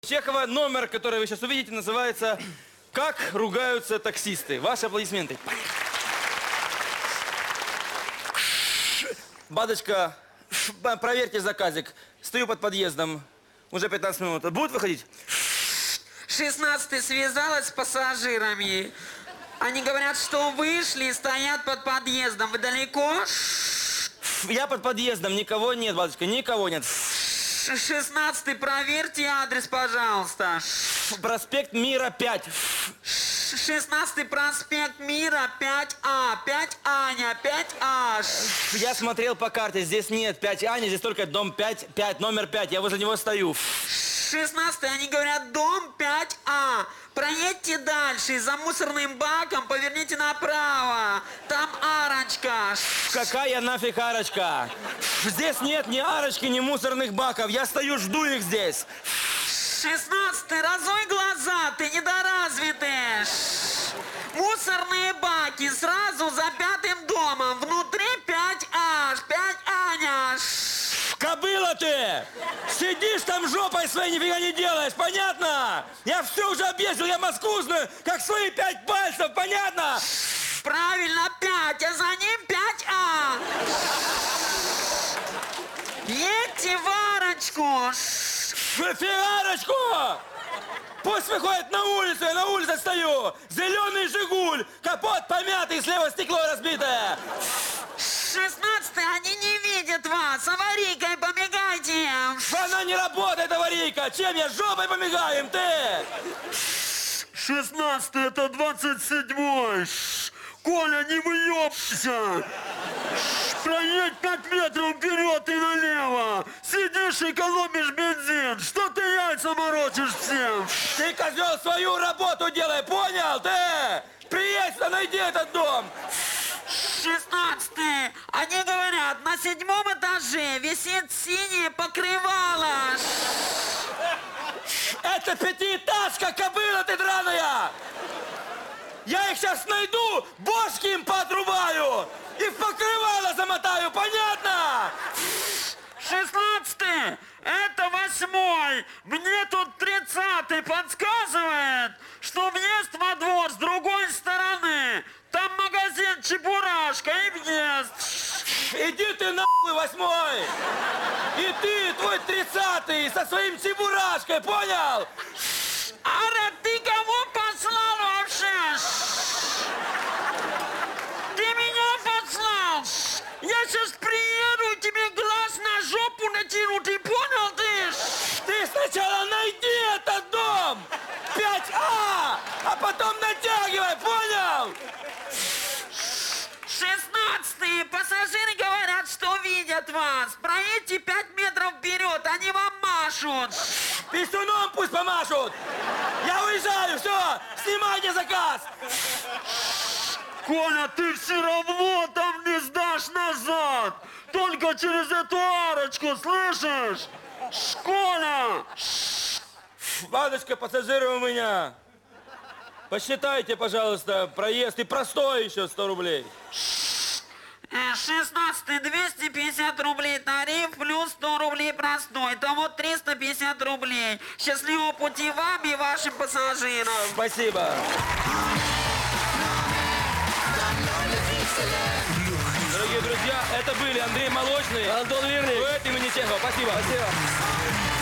Чехова номер, который вы сейчас увидите, называется «Как ругаются таксисты». Ваши аплодисменты. Бадочка, проверьте заказик. Стою под подъездом. Уже 15 минут. Будут выходить? 16-й связалась с пассажирами. Они говорят, что вышли и стоят под подъездом. Вы далеко? Я под подъездом. Никого нет, Бадочка, никого нет. 16-й, проверьте адрес, пожалуйста. Проспект Мира, 5. 16-й проспект Мира, 5А. 5 Аня, 5А. Я смотрел по карте, здесь нет 5 Аня, здесь только дом 5, номер 5. Я возле него стою. 16-й, они говорят, дом 5А. Проедьте дальше, за мусорным баком поверните направо. Там арочка. Какая нафиг арочка? Здесь нет ни арочки, ни мусорных баков. Я стою, жду их здесь. 16-й, разуй глаза, ты недоразвитый. Мусорные баки сразу за 5-м домом. Внутри 5А, 5 Аня. Кобыла ты! Сидишь там жопой своей, нифига не делаешь, понятно? Я все уже объездил, я Москву знаю, как свои 5 пальцев, понятно? Правильно, 5, а за ним 5А. Едьте в арочку. Фигарочку! Пусть выходит на улицу, я на улице стою. Зеленый Жигуль, капот помятый, слева стекло разбитое. 16-й, они не видят вас. Аварийкой помигайте. Она не работает, аварийка. Чем я жопой помигаю им, ты? 16-й, это 27-й. Коля, не выебся. Проедь 5 метров вперед и налево. Сидишь, экономишь бензин. Что ты яйца морочишь всем? Ты, козел, свою работу делай, понял, ты? Приедь сюда, найди этот дом. 16-й, они говорят, на 7-м этаже висит синее покрывало. Это пятиэтажка, кобыла ты драная. Я их сейчас найду, бошки им поотрубаю и в покрывало замотаю, понятно? 16-й, это 8-й. Мне тут 30-й подсказывает, что въезд во двор с другой стороны. Там магазин Чебурашка и въезд. Иди ты нахуй, 8-й. И ты, твой 30-й, со своим чебурашкой, понял? Ара, ты кого послал вообще? Ты меня послал? Я сейчас приеду, тебе глаз на жопу натяну, ты понял, ты? Ты сначала найди этот дом, 5А, а потом натягивай, понял? 16-й, пассажиры говорят, что видят вас. Проедьте 5 метров вперед, они вам машут. Писюном пусть помашут. Я уезжаю, все, снимайте заказ. Коля, ты все равно там не сдашь назад. Только через эту арочку, слышишь? Коля! Бадочка, пассажиры у меня. Посчитайте, пожалуйста, проезд и простой еще 100 рублей. 16-й, 250 рублей тариф, плюс 100 рублей простой. Итого 350 рублей. Счастливого пути вам и вашим пассажирам. Спасибо. Дорогие друзья, это были Андрей Молочный, Антон Вирник, дуэт имени Чехова. Спасибо. Спасибо.